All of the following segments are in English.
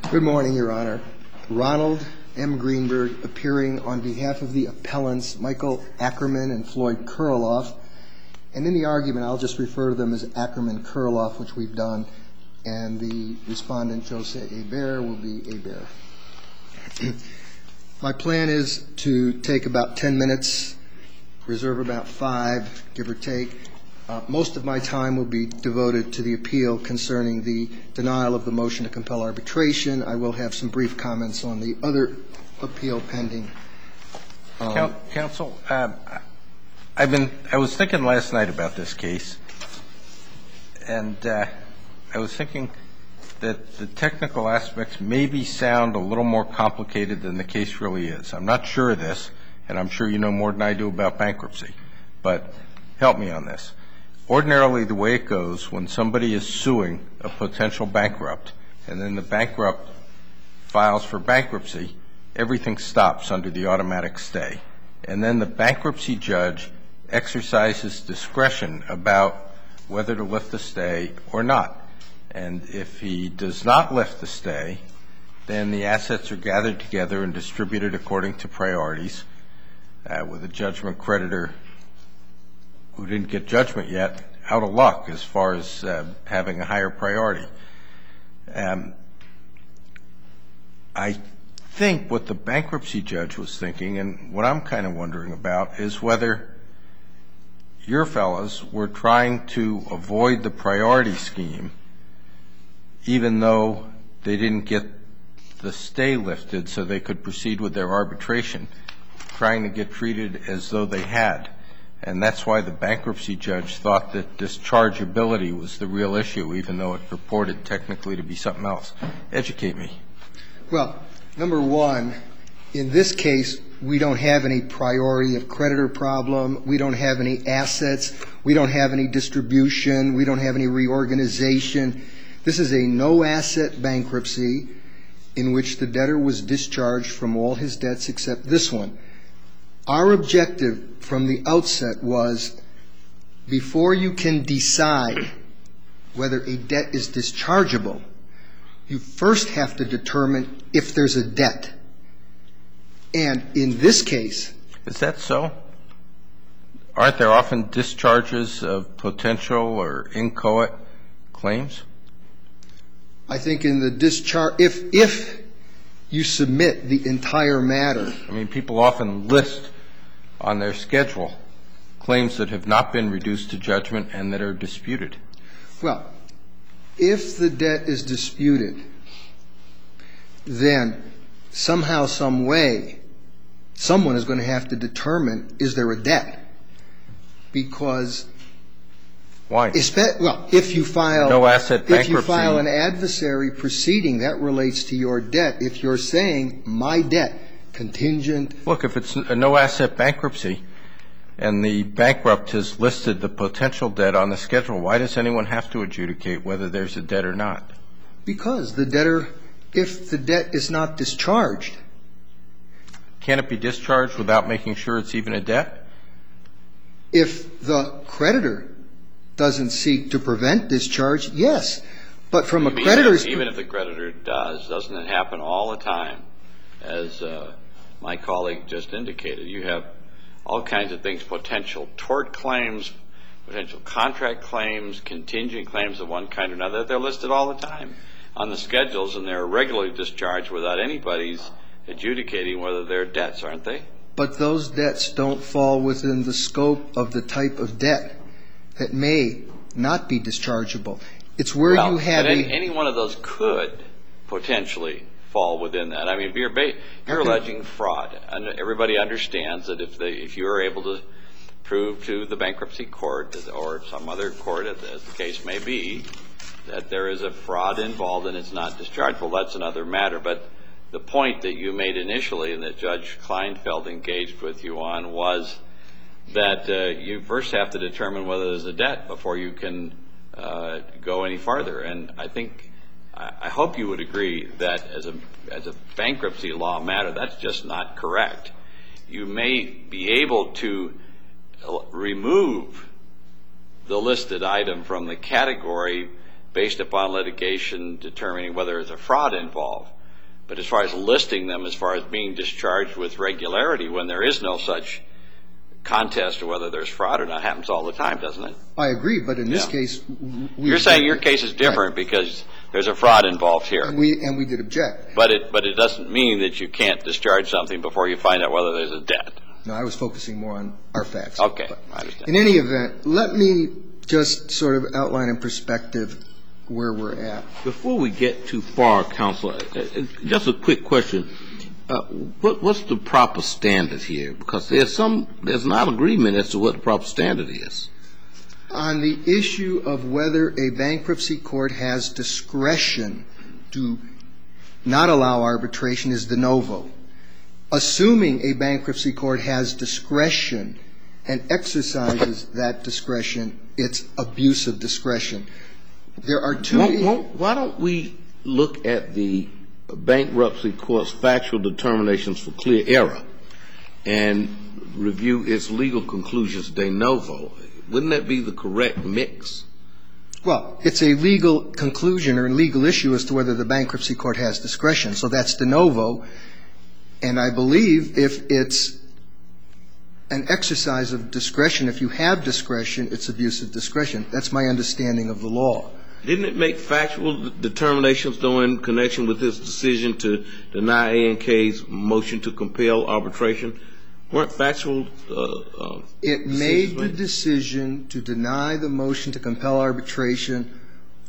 Good morning, Your Honor. Ronald M. Greenberg, appearing on behalf of the appellants Michael Ackerman and Floyd Kurloff. And in the argument, I'll just refer to them as Ackerman-Kurloff, which we've done, and the respondent, Jose Hebert, will be Hebert. My plan is to take about 10 minutes, reserve about 5, give or take. Most of my time will be devoted to the appeal concerning the denial of the motion to compel arbitration. I will have some brief comments on the other appeal pending. Counsel, I was thinking last night about this case, and I was thinking that the technical aspects maybe sound a little more complicated than the case really is. I'm not sure of this, and I'm sure you know more than I do about bankruptcy, but help me on this. Ordinarily, the way it goes, when somebody is suing a potential bankrupt, and then the bankrupt files for bankruptcy, everything stops under the automatic stay. And then the bankruptcy judge exercises discretion about whether to lift the stay or not. And if he does not lift the stay, then the assets are gathered together and distributed according to priorities, with a judgment creditor who didn't get judgment yet out of luck as far as having a higher priority. I think what the bankruptcy judge was thinking, and what I'm kind of wondering about, is whether your fellows were trying to avoid the priority scheme even though they didn't get the stay lifted so they could proceed with their arbitration, trying to get treated as though they had. And that's why the bankruptcy judge thought that dischargeability was the real issue, even though it purported technically to be something else. Educate me. Well, number one, in this case, we don't have any priority of creditor problem. We don't have any assets. We don't have any distribution. We don't have any reorganization. This is a no-asset bankruptcy in which the debtor was discharged from all his debts except this one. Our objective from the outset was, before you can decide whether a debt is dischargeable, you first have to determine if there's a debt. And in this case... Is that so? Aren't there often discharges of potential or inchoate claims? I think in the discharge, if you submit the entire matter... I mean, people often list on their schedule claims that have not been reduced to judgment and that are disputed. Well, if the debt is disputed, then somehow, some way, someone is going to have to determine, is there a debt? Because... Why? Well, if you file... No asset bankruptcy. If you file an adversary proceeding, that relates to your debt. If you're saying, my debt, contingent... Look, if it's a no-asset bankruptcy and the bankrupt has listed the potential debt on the schedule, why does anyone have to adjudicate whether there's a debt or not? Because the debtor, if the debt is not discharged... Can it be discharged without making sure it's even a debt? If the creditor doesn't seek to prevent discharge, yes. But from a creditor's... Even if the creditor does, doesn't it happen all the time? As my colleague just indicated, you have all kinds of things, potential tort claims, potential contract claims, contingent claims of one kind or another. They're listed all the time on the schedules, and they're regularly discharged without anybody's adjudicating whether they're debts, aren't they? But those debts don't fall within the scope of the type of debt that may not be dischargeable. It's where you have any one of those could potentially fall within that. I mean, you're alleging fraud. And everybody understands that if you're able to prove to the bankruptcy court or some other court, as the case may be, that there is a fraud involved and it's not dischargeable, that's another matter. But the point that you made initially and that Judge Kleinfeld engaged with you on was that you first have to determine whether there's a debt before you can go any farther. And I hope you would agree that as a bankruptcy law matter, that's just not correct. You may be able to remove the listed item from the category based upon litigation determining whether there's a fraud involved. But as far as listing them, as far as being discharged with regularity, when there is no such contest or whether there's fraud or not, happens all the time, doesn't it? I agree, but in this case, you're saying your case is different because there's a fraud involved here. And we did object. But it doesn't mean that you can't discharge something before you find out whether there's a debt. No, I was focusing more on our facts. Okay, I understand. In any event, let me just sort of outline in perspective where we're at. Before we get too far, Counsel, just a quick question. What's the proper standard here? Because there's not agreement as to what the proper standard is. On the issue of whether a bankruptcy court has discretion to not allow arbitration is de novo. Assuming a bankruptcy court has discretion and exercises that discretion, it's abuse of discretion. There are two. Why don't we look at the bankruptcy court's factual determinations for clear error and review its legal conclusions de novo? Wouldn't that be the correct mix? Well, it's a legal conclusion or a legal issue as to whether the bankruptcy court has discretion. So that's de novo. And I believe if it's an exercise of discretion, if you have discretion, it's abuse of discretion. That's my understanding of the law. Didn't it make factual determinations, though, in connection with this decision to deny A&K's motion to compel arbitration? Weren't factual It made the decision to deny the motion to compel arbitration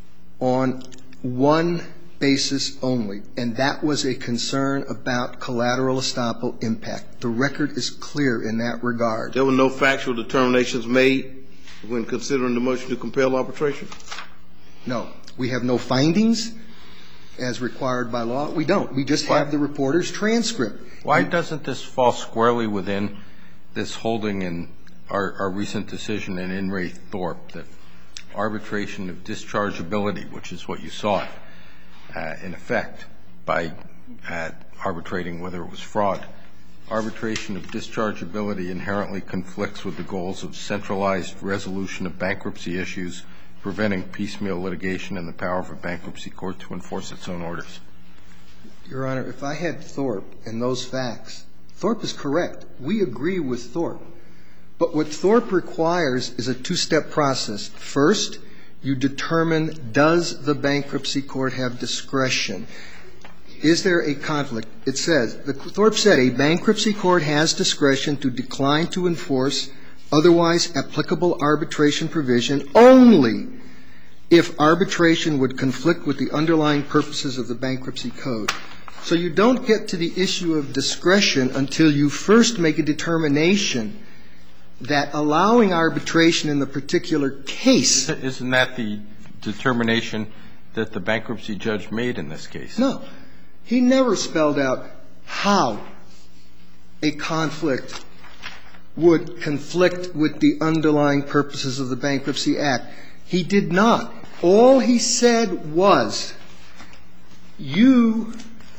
on one basis only, and that was a concern about collateral estoppel impact. The record is clear in that regard. There were no factual determinations made when considering the motion to compel arbitration? No. We have no findings as required by law. We don't. We just have the reporter's transcript. Why doesn't this fall squarely within this holding in our recent decision in In re Thorpe that arbitration of dischargeability, which is what you sought, in effect, by arbitrating whether it was fraud, arbitration of dischargeability inherently conflicts with the goals of centralized resolution of bankruptcy issues, preventing piecemeal litigation and the power of a bankruptcy court to enforce its own orders? Your Honor, if I had Thorpe and those facts, Thorpe is correct. We agree with Thorpe. But what Thorpe requires is a two-step process. First, you determine, does the bankruptcy court have discretion? Is there a conflict? It says, Thorpe said, a bankruptcy court has discretion to decline to enforce otherwise applicable arbitration provision only if arbitration would conflict with the underlying purposes of the bankruptcy code. So you don't get to the issue of discretion until you first make a determination that allowing arbitration in the particular case. Isn't that the determination that the bankruptcy judge made in this case? No. He never spelled out how a conflict would conflict with the underlying purposes of the Bankruptcy Act. He did not. All he said was, you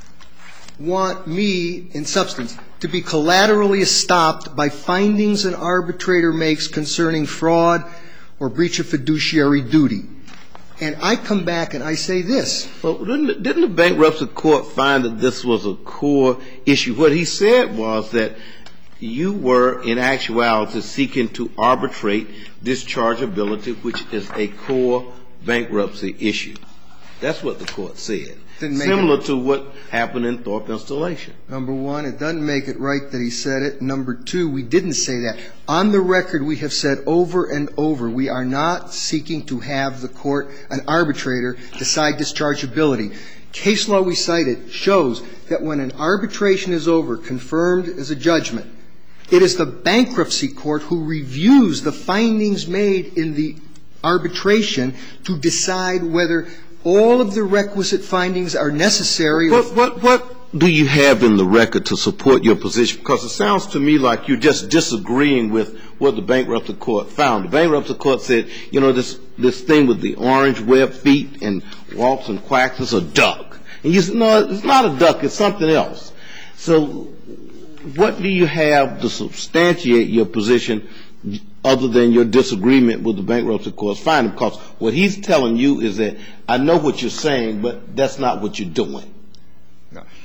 want me, in substance, to be collaterally estopped by findings an arbitrator makes concerning fraud or breach of fiduciary duty. And I come back and I say this. Well, didn't the bankruptcy court find that this was a core issue? What he said was that you were, in actuality, seeking to arbitrate dischargeability, which is a core bankruptcy issue. That's what the court said. Similar to what happened in Thorpe Installation. Number one, it doesn't make it right that he said it. Number two, we didn't say that. On the record, we have said over and over, we are not seeking to have the court, an arbitrator, decide dischargeability. Case law we cited shows that when an arbitration is over, confirmed as a judgment, it is the bankruptcy court who reviews the findings made in the arbitration to decide whether all of the requisite findings are necessary. What do you have in the record to support your position? Because it sounds to me like you're just disagreeing with what the bankruptcy court found. The bankruptcy court said, you know, this thing with the orange web feet and walks and quacks is a duck. And you said, no, it's not a duck, it's something else. So what do you have to substantiate your position other than your disagreement with the bankruptcy court's finding? Because what he's telling you is that I know what you're saying, but that's not what you're doing. No.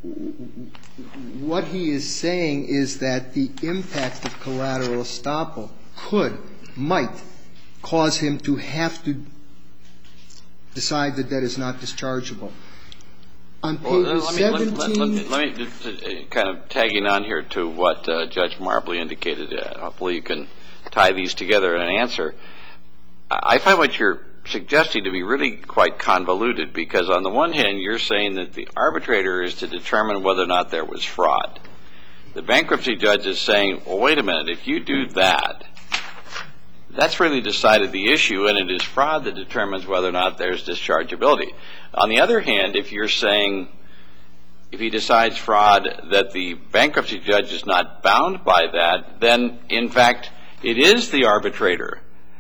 what he is saying is that the impact of collateral estoppel might cause him to have to decide the debt is not dischargeable. On page 17. Let me just kind of tagging on here to what Judge Marbley indicated. Hopefully you can tie these together in an answer. I find what you're suggesting to be really quite convoluted, because on the one hand you're saying that the arbitrator is to determine whether or not there was fraud. The bankruptcy judge is saying, well, wait a minute, if you do that, that's really decided the issue, and it is fraud that determines whether or not there's dischargeability. On the other hand, if you're saying, if he decides fraud, that the bankruptcy judge is not bound by that, then in fact it is the arbitrator.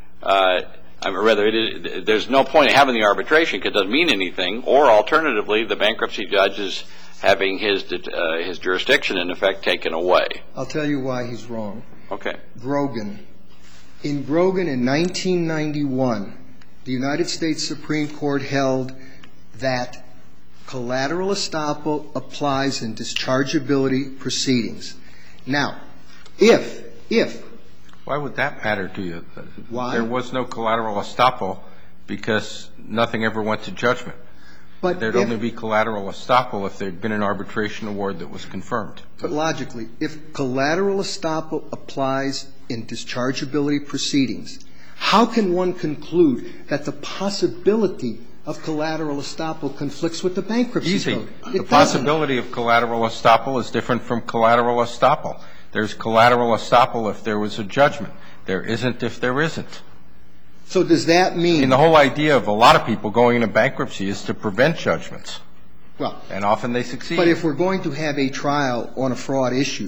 There's no point in having the arbitration because it doesn't mean anything, or alternatively, the bankruptcy judge is having his jurisdiction, in effect, taken away. I'll tell you why he's wrong. Okay. Grogan. In Grogan in 1991, the United States Supreme Court held that collateral estoppel applies in dischargeability proceedings. Now, if Why would that matter to you? Why? There was no collateral estoppel because nothing ever went to judgment. But there'd only be collateral estoppel if there'd been an arbitration award that was confirmed. But logically, if collateral estoppel applies in dischargeability proceedings, how can one conclude that the possibility of collateral estoppel conflicts with the bankruptcy code? The possibility of collateral estoppel is different from collateral estoppel. There's collateral estoppel if there was a judgment. There isn't if there isn't. So does that mean? The whole idea of a lot of people going into bankruptcy is to prevent judgments. Well. And often they succeed. But if we're going to have a trial on a fraud issue,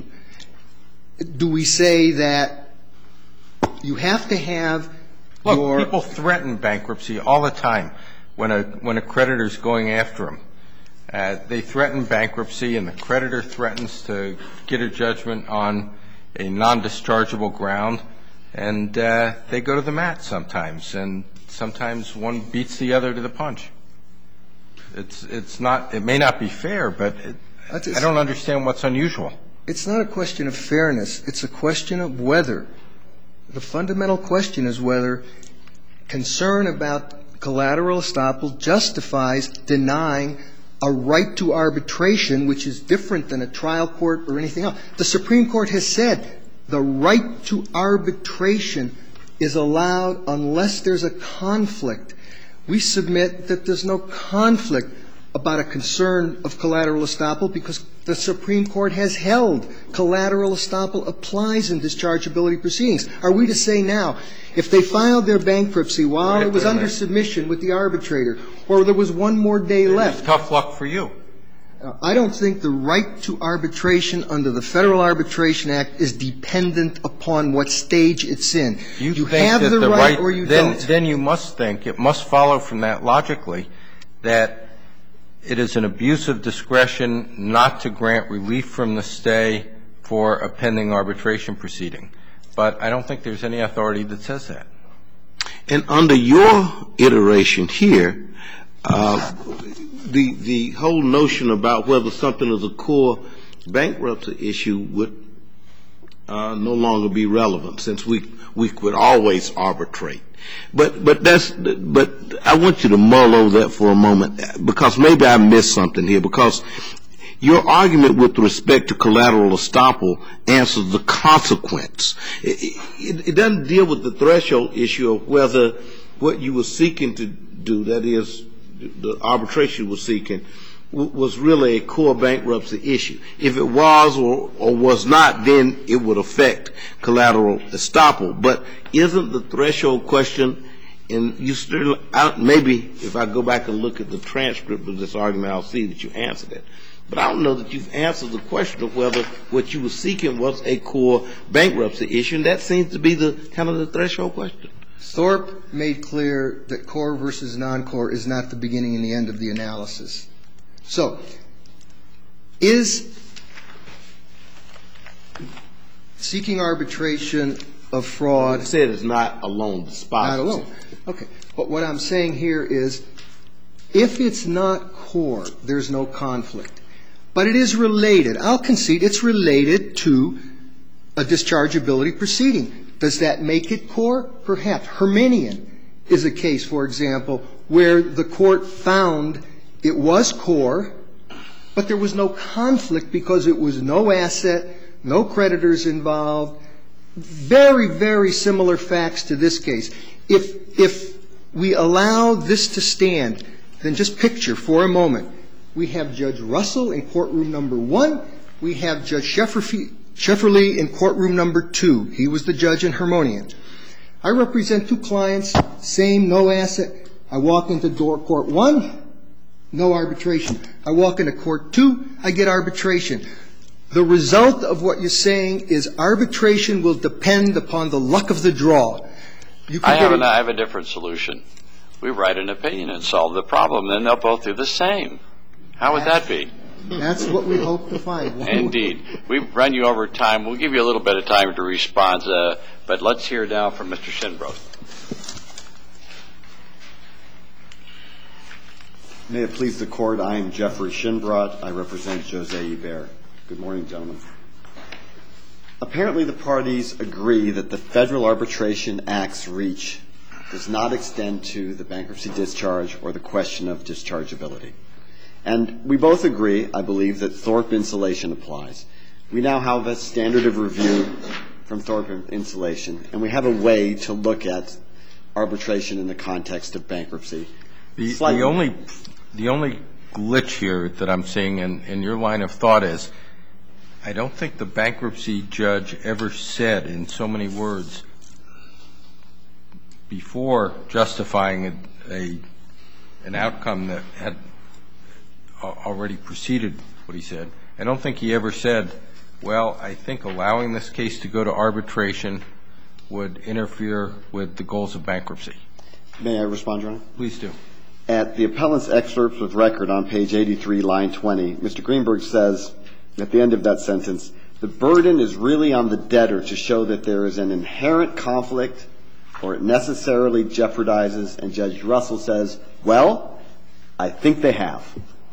do we say that you have to have your... Look, people threaten bankruptcy all the time when a creditor's going after them. They threaten bankruptcy, and the creditor threatens to get a judgment on a non-dischargeable ground, and they go to the mat sometimes, and sometimes one beats the other to the punch. It's not – it may not be fair, but I don't understand what's unusual. It's not a question of fairness. It's a question of whether. The fundamental question is whether concern about collateral estoppel justifies denying a right to arbitration, which is different than a trial court or anything else. The Supreme Court has said the right to arbitration is allowed unless there's a conflict. We submit that there's no conflict about a concern of collateral estoppel because the Supreme Court has held collateral estoppel applies in dischargeability proceedings. Are we to say now, if they filed their bankruptcy while it was under submission with the arbitrator or there was one more day left? Tough luck for you. I don't think the right to arbitration under the Federal Arbitration Act is dependent upon what stage it's in. You have the right or you don't. Then you must think, it must follow from that logically, that it is an abuse of discretion not to grant relief from the stay for a pending arbitration proceeding. But I don't think there's any authority that says that. And under your iteration here, the whole notion about whether something is a core bankruptcy issue would no longer be relevant, since we could always arbitrate. But I want you to mull over that for a moment, because maybe I missed something here, because your argument with respect to collateral estoppel answers the consequence. It doesn't deal with the threshold issue of whether what you were seeking to do, that is, the arbitration you were seeking, was really a core bankruptcy issue. If it was or was not, then it would affect collateral estoppel. But isn't the threshold question, and you still, maybe if I go back and look at the transcript of this argument, I'll see that you answered it. But I don't know that you've answered the question of whether what you were seeking was a core bankruptcy issue, and that seems to be the kind of the threshold question. Thorpe made clear that core versus non-core is not the beginning and the end of the analysis. So, is seeking arbitration of fraud... You said it's not alone, dispositive. Not alone. Okay. But what I'm saying here is, if it's not core, there's no conflict. But it is related. I'll concede it's related to a dischargeability proceeding. Does that make it core? Perhaps. Hermanian is a case, for example, where the court found it was core, but there was no conflict because it was no asset, no creditors involved. Very, very similar facts to this case. If we allow this to stand, then just picture for a moment, we have Judge Russell in courtroom number 1. We have Judge Schefferly in courtroom number 2. He was the judge in Hermanian. I represent 2 clients, same, no asset. I walk into court 1, no arbitration. I walk into court 2, I get arbitration. The result of what you're saying is arbitration will depend upon the luck of the draw. I have a different solution. We write an opinion and solve the problem, then they'll both do the same. How would that be? That's what we hope to find. Indeed. We've run you over time. We'll give you a little bit of time to respond, but let's hear now from Mr. Shinbrod. May it please the Court, I am Jeffrey Shinbrod. I represent Jose Iber. Good morning, gentlemen. Apparently the parties agree that the Federal Arbitration Act's reach does not extend to the bankruptcy discharge or the question of dischargeability. And we both agree, I believe, that Thorpe Insulation applies. We now have a standard of review from Thorpe Insulation, and we have a way to look at arbitration in the context of bankruptcy. The only glitch here that I'm seeing in your line of thought is I don't think the bankruptcy judge ever said in so many words before justifying an outcome that had already preceded what he said. I don't think he ever said, well, I think allowing this case to go to arbitration would interfere with the goals of bankruptcy. May I respond, Your Honor? Please do. At the appellant's excerpt of record on page 83, line 20, Mr. Greenberg says at the end of that sentence, the burden is really on the debtor to show that there is an inherent conflict or it necessarily jeopardizes, and Judge Russell says, well, I think they have.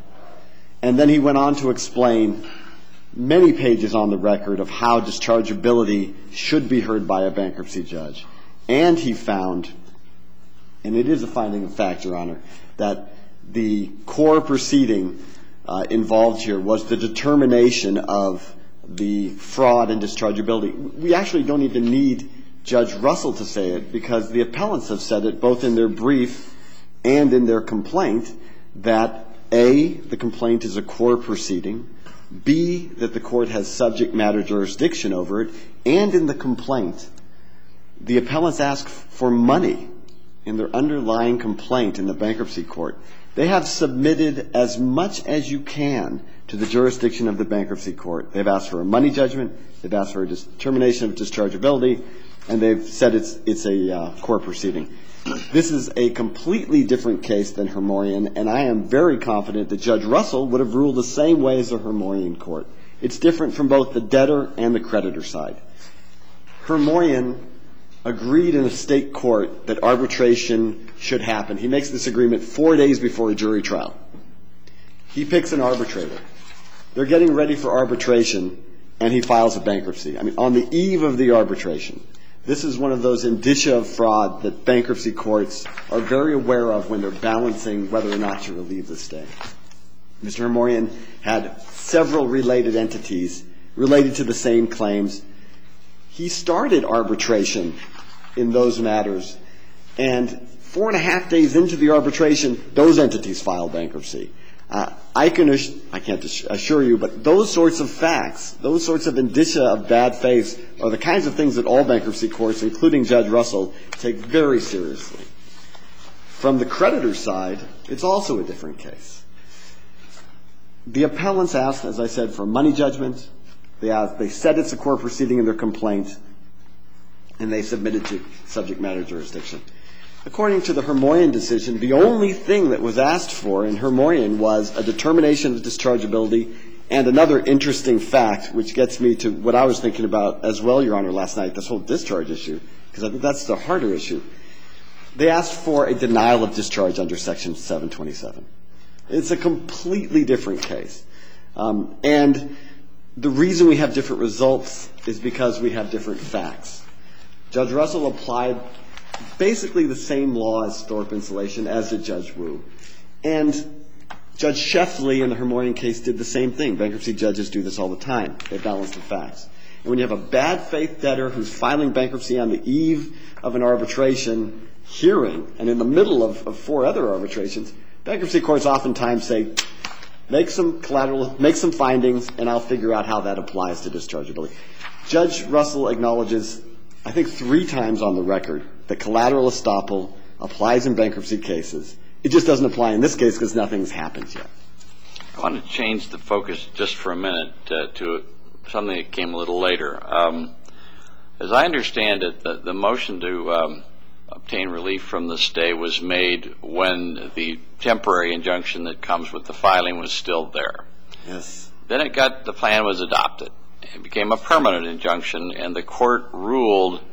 And then he went on to explain many pages on the record of how dischargeability should be heard by a bankruptcy judge. And he found, and it is a finding of fact, Your Honor, that the core proceeding involved here was the determination of the fraud and dischargeability. We actually don't even need Judge Russell to say it because the appellants have said it both in their brief and in their complaint that A, the complaint is a core proceeding, B, that the court has subject matter jurisdiction over it, and in the complaint, the appellants ask for money in their underlying complaint in the bankruptcy court. They have submitted as much as you can to the jurisdiction of the bankruptcy court. They've asked for a money judgment, they've asked for a determination of dischargeability, and they've said it's a core proceeding. This is a completely different case than Hermanian, and I am very confident that Judge Russell would have ruled the same way as the Hermanian court. It's different from both the debtor and the creditor side. Hermanian agreed in a state court that arbitration should happen. He makes this agreement 4 days before a jury trial. He picks an arbitrator. They're getting ready for arbitration, and he files a bankruptcy. I mean, on the eve of the arbitration. This is one of those indicia of fraud that bankruptcy courts are very aware of when they're balancing whether or not to relieve the stay. Mr. Hermanian had several related entities related to the same claims. He started arbitration in those matters, and 4.5 days into the arbitration, those entities filed bankruptcy. I can't assure you, but those sorts of facts, those sorts of indicia of bad faith are the kinds of things that all bankruptcy courts, including Judge Russell, take very seriously. From the creditor side, it's also a different case. The appellants asked, as I said, for money judgment. They said it's a core proceeding in their complaint, and they submitted to subject matter jurisdiction. According to the Hermanian decision, the only thing that was asked for in Hermanian was a determination of dischargeability and another interesting fact, which gets me to what I was thinking about as well, Your Honor, last night, this whole discharge issue, because I think that's the harder issue. They asked for a denial of discharge under Section 727. It's a completely different case. And the reason we have different results is because we have different facts. Judge Russell applied basically the same law as Thorpe Insulation as did Judge Wu. And Judge Shefley in the Hermorian case did the same thing. Bankruptcy judges do this all the time. They balance the facts. And when you have a bad faith debtor who's filing bankruptcy on the eve of an arbitration hearing and in the middle of 4 other arbitrations, bankruptcy courts oftentimes say, make some collateral, make some findings, and I'll figure out how that applies to dischargeability. Judge Russell acknowledges, I think 3 times on the record, that collateral estoppel applies in bankruptcy cases. It just doesn't apply in this case because nothing's happened yet. I want to change the focus just for a minute to something that came a little later. As I understand it, the motion to obtain relief from the stay was made when the temporary injunction that comes with the filing was still there. Yes. Then the plan was adopted. It became a permanent injunction, and the court ruled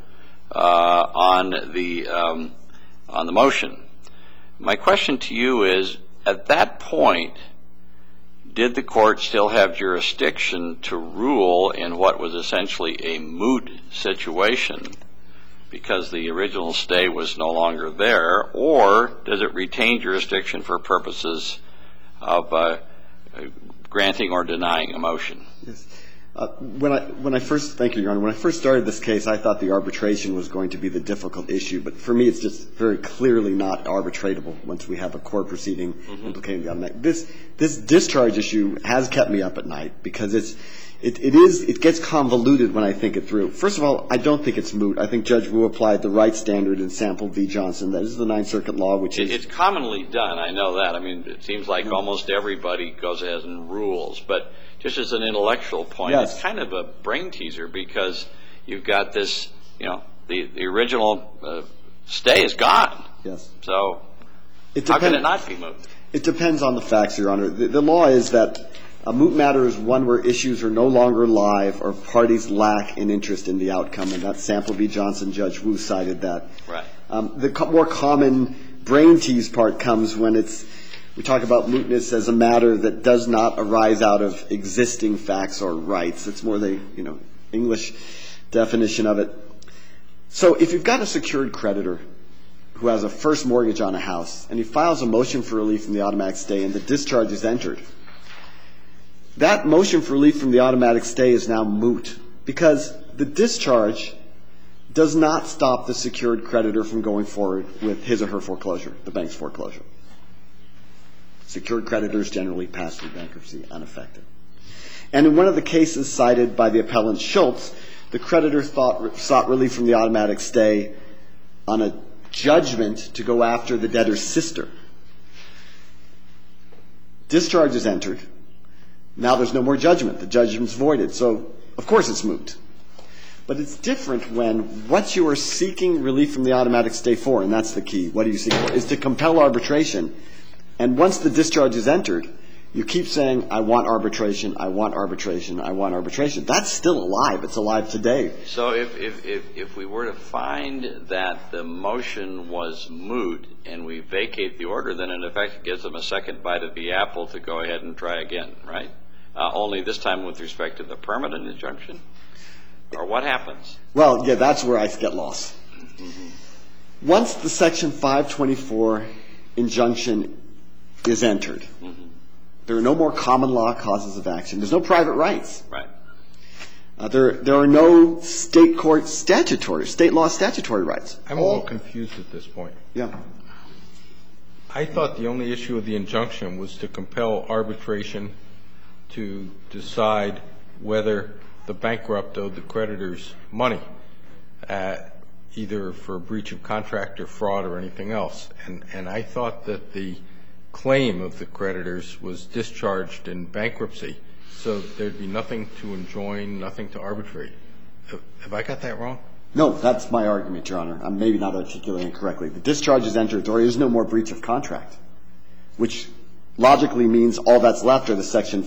on the motion. My question to you is, at that point, did the court still have jurisdiction to rule in what was essentially a moot situation because the original stay was no longer there, or does it retain jurisdiction for purposes of granting or denying a motion? Yes. When I first, thank you, Your Honor, when I first started this case, I thought the arbitration was going to be the difficult issue, but for me it's just very clearly not arbitratable once we have a court proceeding implicating the automatic. This discharge issue has kept me up at night because it gets convoluted when I think it through. First of all, I don't think it's moot. I think Judge Wu applied the right standard in Sample v. Johnson. That is the Ninth Circuit law, which is... It's commonly done. I know that. I mean, it seems like almost everybody goes ahead and rules, but just as an intellectual point, yes, it's kind of a brain teaser because you've got this, the original stay is gone. Yes. So how can it not be moot? It depends on the facts, Your Honor. The law is that a moot matter is one where issues are no longer live or parties lack an interest in the outcome, and that's Sample v. Johnson. Judge Wu cited that. Right. The more common brain tease part comes when we talk about mootness as a matter that does not arise out of existing facts or rights. It's more the English definition of it. So if you've got a secured creditor who has a first mortgage on a house and he files a motion for relief from the automatic stay and the discharge is entered, that motion for relief from the automatic stay is now moot because the discharge does not stop the secured creditor from going forward with his or her foreclosure, the bank's foreclosure. Secured creditors generally pass through bankruptcy unaffected. And in one of the cases cited by the appellant Schultz, the creditor sought relief from the automatic stay on a judgment to go after the debtor's sister. Discharge is entered. Now there's no more judgment. The judgment's voided. So, of course, it's moot. But it's different when what you are seeking relief from the automatic stay for, and that's the key, what are you seeking for, is to compel arbitration. And once the discharge is entered, you keep saying, I want arbitration, I want arbitration, I want arbitration. That's still alive. It's alive today. So if we were to find that the motion was moot and we vacate the order, then in effect it gives them a second bite of the apple to go ahead and try again, right? Only this time with respect to the permanent injunction? Or what happens? Well, yeah, that's where I get lost. Once the Section 524 injunction is entered, there are no more common law causes of action. There's no private rights. Right. There are no state law statutory rights. I'm a little confused at this point. Yeah. I thought the only issue of the injunction was to compel arbitration to decide whether the bankrupt owed the creditors money, either for breach of contract or fraud or anything else. And I thought that the claim of the creditors was discharged in bankruptcy, so there'd be nothing to enjoin, nothing to arbitrate. Have I got that wrong? No, that's my argument, Your Honor. I'm maybe not articulating correctly. The discharge is entered, there is no more breach of contract, which logically means all that's left are the Section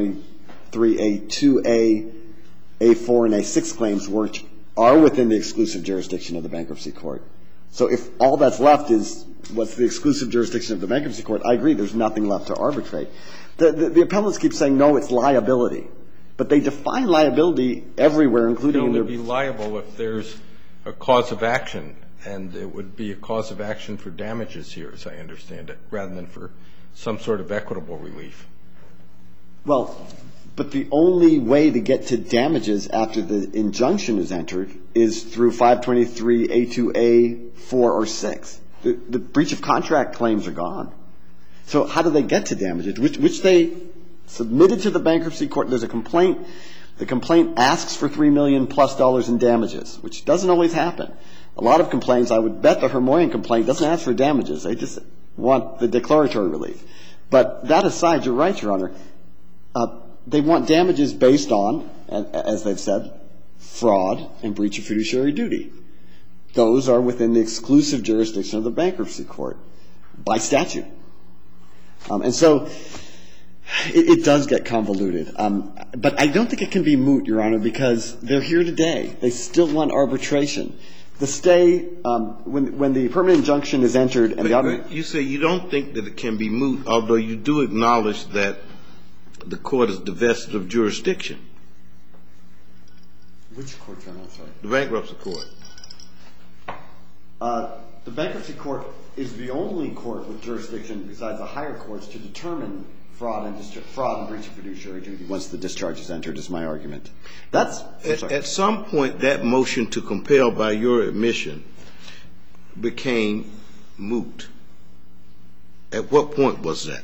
523A2A, A4, and A6 claims, which are within the exclusive jurisdiction of the bankruptcy court. So if all that's left is what's the exclusive jurisdiction of the bankruptcy court, I agree there's nothing left to arbitrate. The appellants keep saying, no, it's liability. But they define liability everywhere, including in their... It would be liable if there's a cause of action, and it would be a cause of action for damages here, as I understand it, rather than for some sort of equitable relief. Well, but the only way to get to damages after the injunction is entered is through 523A2A 4 or 6. The breach of contract claims are gone. So how do they get to damages, which they submitted to the bankruptcy court? There's a complaint. The complaint asks for $3 million plus in damages, which doesn't always happen. A lot of complaints, I would bet the Hermoyan complaint doesn't ask for damages. They just want the declaratory relief. But that aside, you're right, Your Honor. They want damages based on, as they've said, fraud and breach of fiduciary duty. Those are within the exclusive jurisdiction of the bankruptcy court by statute. And so it does get convoluted. But I don't think it can be moot, Your Honor, because they're here today. They still want arbitration. The stay, when the permanent injunction is entered and but you say you don't think that it can be moot, although you do acknowledge that the court is divested of jurisdiction. Which court, Your Honor? I'm sorry. The bankruptcy court. The bankruptcy court is the only court with jurisdiction besides the higher courts to determine fraud and breach of fiduciary duty once the discharge is entered, is my argument. At some point, that motion to compel by your admission became moot. At what point was that?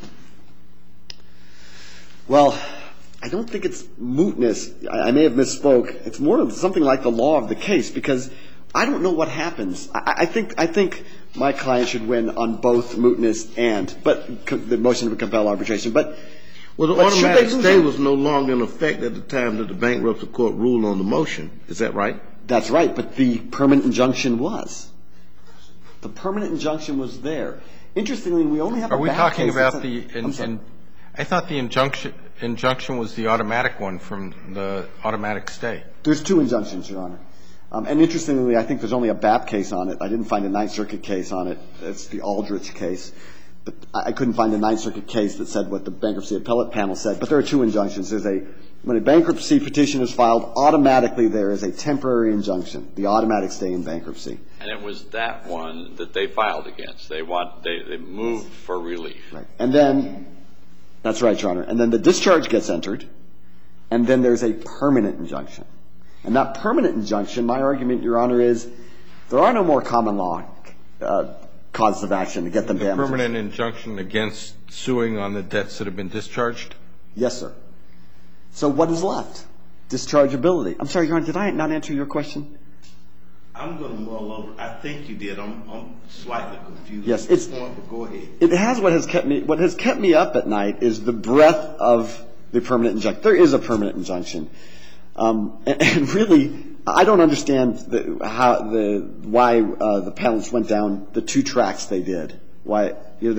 Well, I don't think it's mootness. I may have misspoke. It's more of something like the law of the case, because I don't know what happens. I think my client should win on both mootness but the motion to compel arbitration. But the automatic stay was no longer in effect at the time that the bankruptcy court ruled on the motion. Is that right? That's right, but the permanent injunction was. The permanent injunction was there. Interestingly, we only have a bad case. Are we talking about I thought the injunction was the automatic one from the automatic stay. There's two injunctions, Your Honor. And interestingly, I think there's only a BAP case on it. I didn't find a Ninth Circuit case on it. It's the Aldrich case. But I couldn't find a Ninth Circuit case that said what the bankruptcy appellate panel said. But there are two injunctions. When a bankruptcy petition is filed, automatically there is a temporary injunction, the automatic stay in bankruptcy. And it was that one that they filed against. They moved for relief. Right. And then, that's right, Your Honor. And then the discharge gets entered, and then there's a permanent injunction. And that permanent injunction, my argument, Your Honor, is there are no more common law causes of action to get them damages. The permanent injunction against suing on the debts that have been discharged? Yes, sir. So what is left? Dischargeability. I'm sorry, Your Honor, did I not answer your question? I'm going to mull over. I think you did. I'm slightly confused. Yes, it's but go ahead. It has what has kept me up at night is the breadth of the permanent injunction. There is a permanent injunction. And really, I don't understand why the panelists went down the two tracks they did. Why,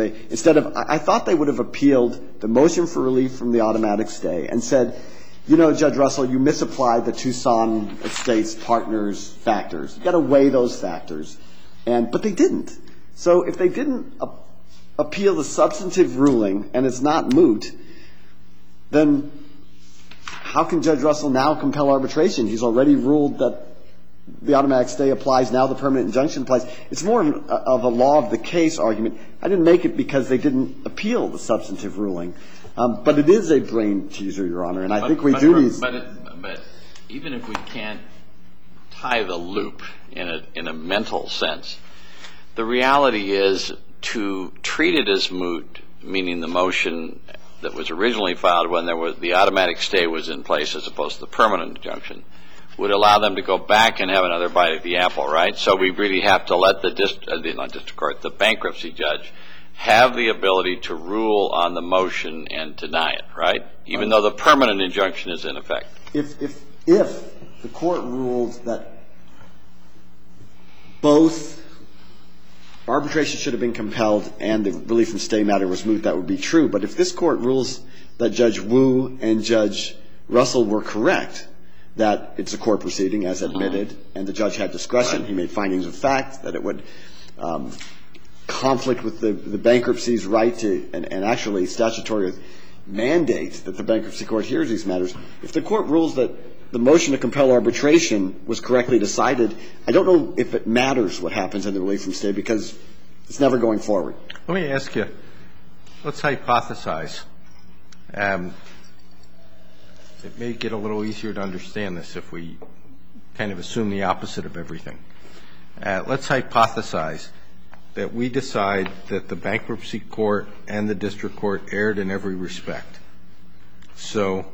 I thought they would have appealed the motion for relief from the automatic stay and said, Judge Russell, you misapplied the Tucson Estates Partners factors. You've got to weigh those factors. But they didn't. So if they didn't appeal the substantive ruling and it's not moot, then how can Judge Russell now compel arbitration? He's already ruled that the automatic stay applies. Now the permanent injunction applies. It's more of a law of the case argument. I didn't make it because they didn't appeal the substantive ruling. But it is a brain teaser, Your Honor, and I think we do need... But even if we can't tie the loop in a mental sense, the reality is to treat it as moot, meaning the motion that was originally filed when the automatic stay was in place as opposed to the permanent injunction, would allow them to go back and have another bite at the apple, right? So we really have to let the bankruptcy judge have the ability to rule on the motion and deny it, right? Even though the permanent injunction is in effect. If the court ruled that both arbitration should have been compelled and the relief from stay matter was moot, that would be true. But if this court rules that Judge Wu and Judge Russell were correct, that it's a court proceeding, as admitted, and the judge had discretion. He made findings of fact that it would conflict with the bankruptcy's right to, and actually statutory mandate that the bankruptcy court hears these matters. If the court rules that the motion to compel arbitration was correctly decided, I don't know if it matters what happens in the relief from stay, because it's never going forward. Let me ask you, let's hypothesize. It may get a little easier to understand this if we kind of assume the opposite of everything. Let's hypothesize that we decide that the bankruptcy court and the district court erred in every respect. So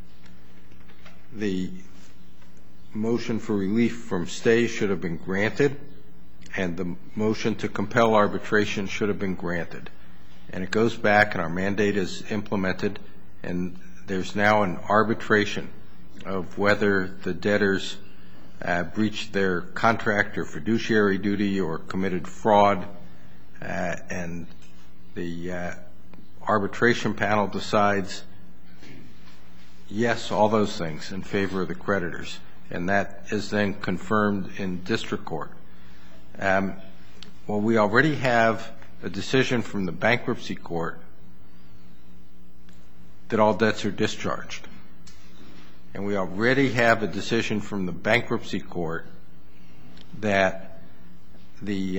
the motion for relief from stay should have been granted, and the motion to compel arbitration should have been granted. And it goes back, and our mandate is implemented, and there's now an arbitration of whether the debtors breached their contract or fiduciary duty or committed fraud, and the arbitration panel decides, yes, all those things in favor of the creditors, and that is then confirmed in district court. Well, we already have a decision from the bankruptcy court that all debts are discharged. And we already have a decision from the bankruptcy court that the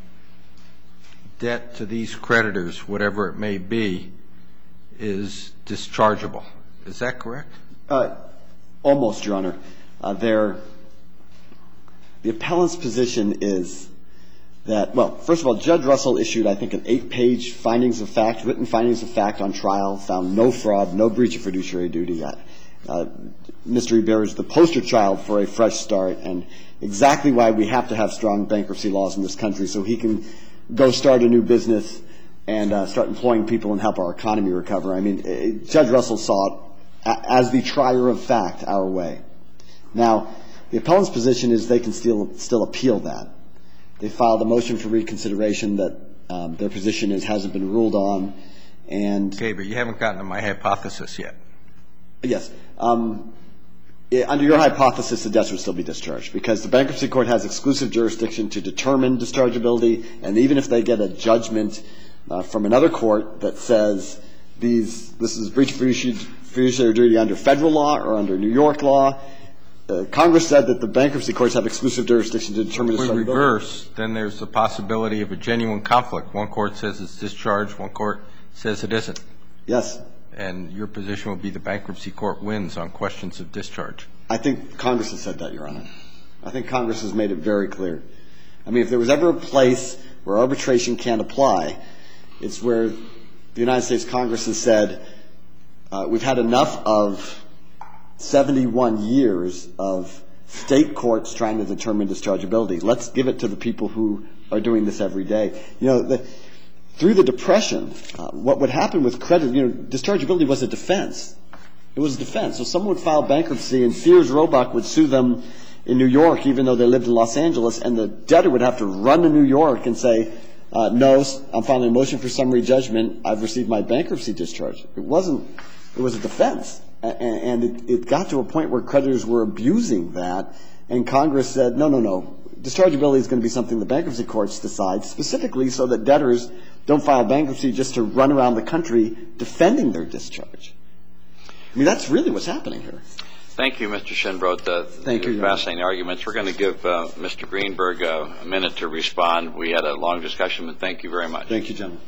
debt to these creditors, whatever it may be, is dischargeable. Is that correct? Almost, Your Honor. The appellant's position is that, well, first of all, Judge Russell issued, I think, an 8-page findings of fact, written findings of fact on trial, found no fraud, no breach of fiduciary duty. Mr. Ribera is the poster child for a fresh start, and exactly why we have to have strong bankruptcy laws in this country, so he can go start a new business and start employing people and help our economy recover. I mean, Judge Russell saw it as the trier of fact our way. Now, the appellant's position is they can still appeal that. They filed a motion for reconsideration that their position is hasn't been ruled on. And okay, but you haven't gotten to my hypothesis yet. Yes. Under your hypothesis, the debts would still be discharged because the bankruptcy court has exclusive jurisdiction to determine dischargeability, and even if they get a judgment from another court that says this is breach of fiduciary duty under federal law or under New York law, Congress said that the bankruptcy courts have exclusive jurisdiction to determine dischargeability. If we reverse, then there's the possibility of a genuine conflict. One court says it's discharged, one court says it isn't. Yes. And your position would be the bankruptcy court wins on questions of discharge. I think Congress has said that, Your Honor. I think Congress has made it very clear. I mean, if there was ever a place where arbitration can't apply, it's where the United States Congress has said, we've had enough of 71 years of state courts trying to determine dischargeability. Let's give it to the people who are doing this every day. You know, through the Depression, what would happen with credit, dischargeability was a defense. It was a defense. So someone would file bankruptcy and Sears Roebuck would sue them in New York even though they lived in Los Angeles, and the debtor would have to run to New York and say, no, I'm filing a motion for summary judgment. I've received my bankruptcy discharge. It was a defense. And it got to a point where creditors were abusing that, and Congress said, no. Dischargeability is going to be something the bankruptcy courts decide, specifically so that debtors don't file bankruptcy just to run around the country defending their discharge. I mean, that's really what's happening here. Thank you, Mr. Shinbrot. Thank you. Fascinating arguments. We're going to give Mr. Greenberg a minute to respond. We had a long discussion, but thank you very much. Thank you, gentlemen.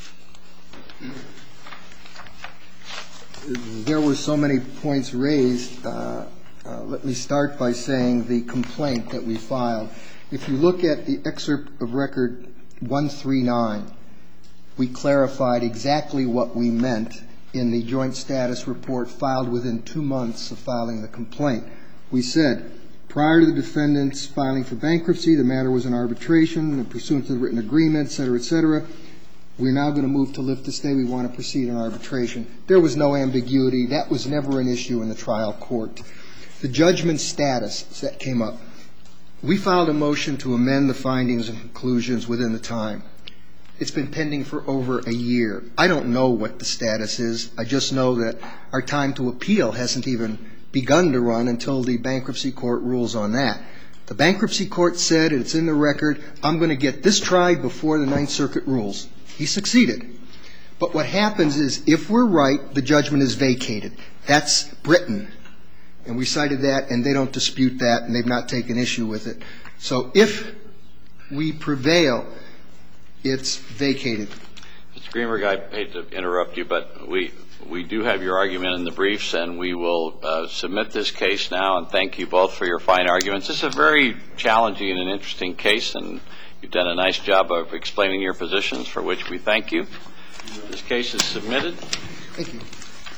There were so many points raised. Let me start by saying the complaint that we filed. If you look at the excerpt of Record 139, we clarified exactly what we meant in the joint status report filed within 2 months of filing the complaint. We said, prior to the defendant's filing for bankruptcy, the matter was in arbitration, pursuant to the written agreement, et cetera, et cetera. We're now going to move to lift the stay. We want to proceed in arbitration. There was no ambiguity. That was never an issue in the trial court. The judgment status that came up. We filed a motion to amend the findings and conclusions within the time. It's been pending for over a year. I don't know what the status is. I just know that our time to appeal hasn't even begun to run until the bankruptcy court rules on that. The bankruptcy court said, it's in the record, I'm going to get this tried before the Ninth Circuit rules. He succeeded. But what happens is, if we're right, the judgment is vacated. That's Britain. And we cited that, and they don't dispute that, and they've not taken issue with it. So if we prevail, it's vacated. Mr. Greenberg, I hate to interrupt you, but we do have your argument in the briefs, and we will submit this case now, and thank you both for your fine arguments. This is a very challenging and interesting case, and you've done a nice job of explaining your positions, for which we thank you. This case is submitted. Thank you.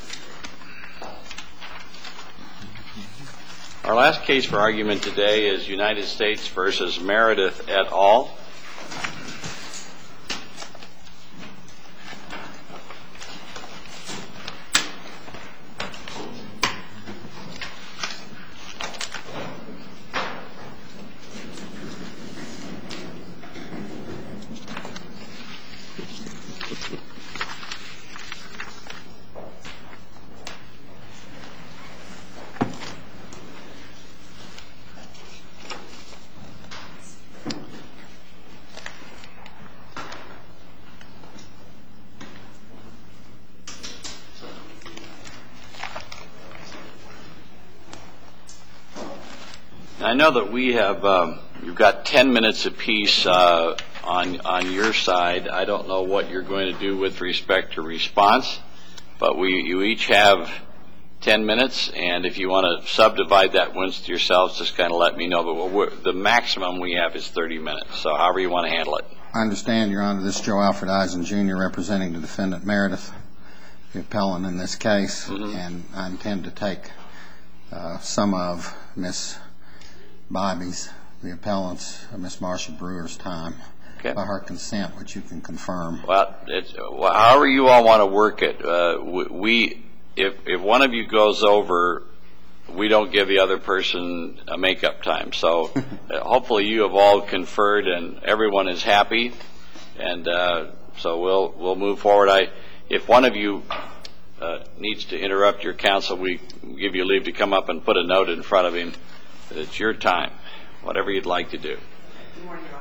Our last case for argument today is United States versus Meredith et al. I know that we have, you've got 10 minutes apiece on your side. I don't know what you're going to do with respect to response, but you each have 10 minutes, and if you want to subdivide that once to yourselves, just kind of let me know. But the maximum we have is 30 minutes, so however you want to handle it. I understand, Your Honor. This is Joe Alfred Eisen, Jr., representing the defendant Meredith, the appellant in this case, and I intend to take some of Miss Bobby's, the appellant's, Miss Marsha Brewer's time. Okay. By her consent, which you can confirm. Well, however you all want to work it. If one of you goes over, we don't give the other person a make-up time. So hopefully you have all conferred and everyone is happy, and so we'll move forward. If one of you needs to interrupt your counsel, we give you leave to come up and put a note in front of him that it's your time, whatever you'd like to do.